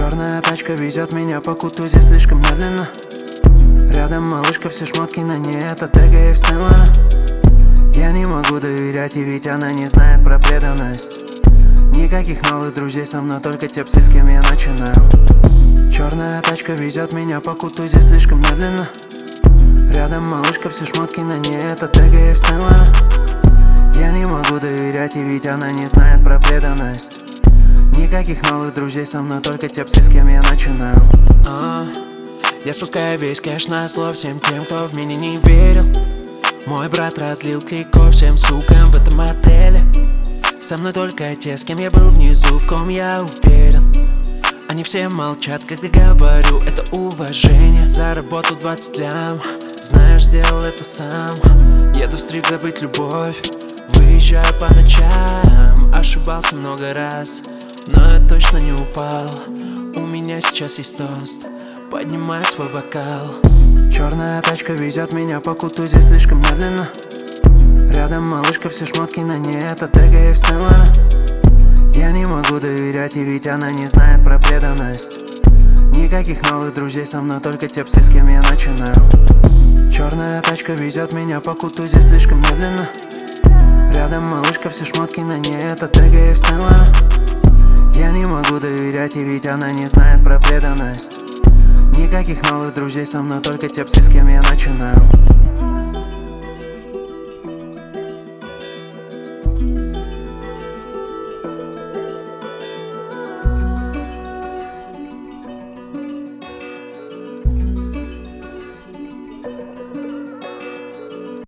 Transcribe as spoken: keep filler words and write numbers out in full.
Черная тачка везет меня по куту, здесь слишком медленно. Рядом малышка, все шмотки на ней, это Тега и Сен-Лоран. Я не могу доверять, и ведь она не знает про преданность. Никаких новых друзей со мной, только те псы, с кем я начинал. Черная тачка везет меня по куту, здесь слишком медленно. Рядом малышка, все шмотки на ней, это Тега и Сен-Лоран. Я не могу доверять, и ведь она не знает про преданность. Никаких новых друзей со мной, только те псы, с кем я начинал. а, Я спускаю весь кэш на зло всем тем, кто в меня не верил. Мой брат разлил клейков всем сукам в этом отеле. Со мной только те, с кем я был внизу, в ком я уверен. Они все молчат, когда говорю, это уважение. Заработал двадцать лям, знаешь, сделал это сам. Еду в стрип забыть любовь, выезжаю по ночам. Ошибался много раз, но я точно не упал. У меня сейчас есть тост, поднимай свой бокал. Черная тачка везет меня по куту, здесь слишком медленно. Рядом малышка, все шмотки на ней, это Тега и Сен-Лоран. Я не могу доверять, и ведь она не знает про преданность. Никаких новых друзей со мной, только те псы, с кем я начинал. Черная тачка везет меня по куту, здесь слишком медленно. Рядом малышка, все шмотки на ней, это Тега и Сен-Лоран. Я не могу доверять, и ведь она не знает про преданность. Никаких новых друзей со мной, только те псы, с кем я начинал.